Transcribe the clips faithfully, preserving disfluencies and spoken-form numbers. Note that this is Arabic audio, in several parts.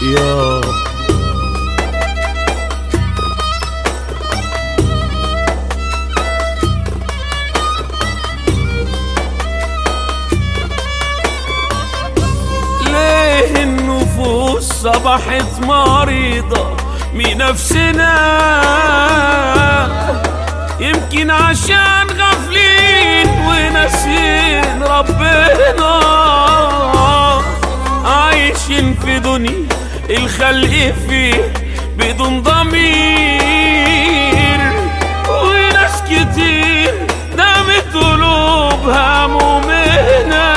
يا ليه النفوس صبحت مريضة من نفسنا؟ يمكن عشان غافلين وناسين ربنا، عايشين في دنيا الخلق فيه بدون ضمير، وناس كتير نامت قلوبها مؤمنة.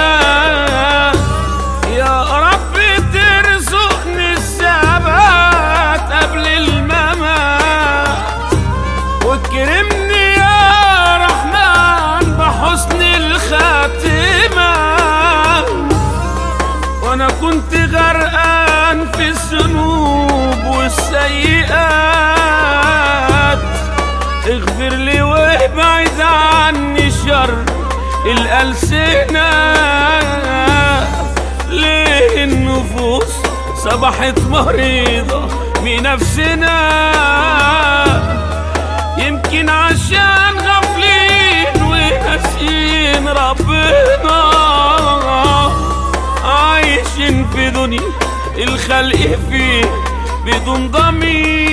يا رب ترزقني الثبات قبل الممات، واكرمني يا رحمن بحسن الخاتمة. وانا كنت غرقان في الذنوب والسيئات، اغفر لي وابعد عني شر الألسنة. ليه النفوس صبحت مريضة من نفسنا؟ يمكن عشان غافلين وناسين ربنا، عايشين في دنيا الخلق فيه بدون ضمير.